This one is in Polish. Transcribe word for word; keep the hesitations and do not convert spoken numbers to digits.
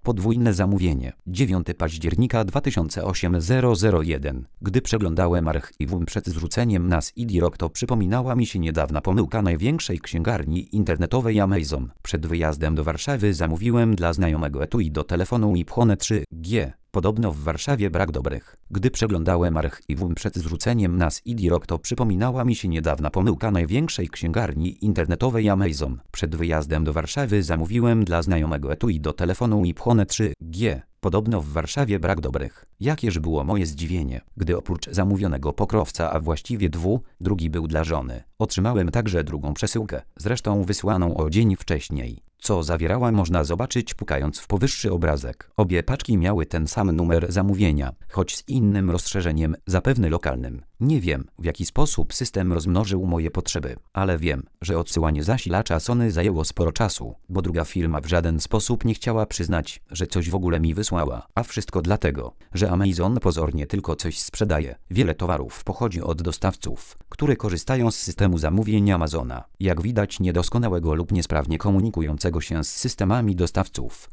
Podwójne zamówienie. dziewiątego października dwa tysiące osiemnastego. Gdy przeglądałem archiwum przed zrzuceniem na C D Rock, to przypominała mi się niedawna pomyłka największej księgarni internetowej Amazon. Przed wyjazdem do Warszawy zamówiłem dla znajomego etui do telefonu i Pchone trzy G. Podobno w Warszawie brak dobrych. Gdy przeglądałem archiwum przed zrzuceniem na C D Rock, to przypominała mi się niedawna pomyłka największej księgarni internetowej Amazon. Przed wyjazdem do Warszawy zamówiłem dla znajomego etui do telefonu i Pchone trzy G. Podobno w Warszawie brak dobrych. Jakież było moje zdziwienie, gdy oprócz zamówionego pokrowca, a właściwie dwu, drugi był dla żony. Otrzymałem także drugą przesyłkę, zresztą wysłaną o dzień wcześniej. Co zawierała, można zobaczyć, pukając w powyższy obrazek. Obie paczki miały ten sam numer zamówienia, choć z innym rozszerzeniem, zapewne lokalnym. Nie wiem, w jaki sposób system rozmnożył moje potrzeby, ale wiem, że odsyłanie zasilacza Sony zajęło sporo czasu, bo druga firma w żaden sposób nie chciała przyznać, że coś w ogóle mi wysłała. A wszystko dlatego, że Amazon pozornie tylko coś sprzedaje. Wiele towarów pochodzi od dostawców, które korzystają z systemu zamówień Amazona. Jak widać, niedoskonałego lub niesprawnie komunikującego się z systemami dostawców.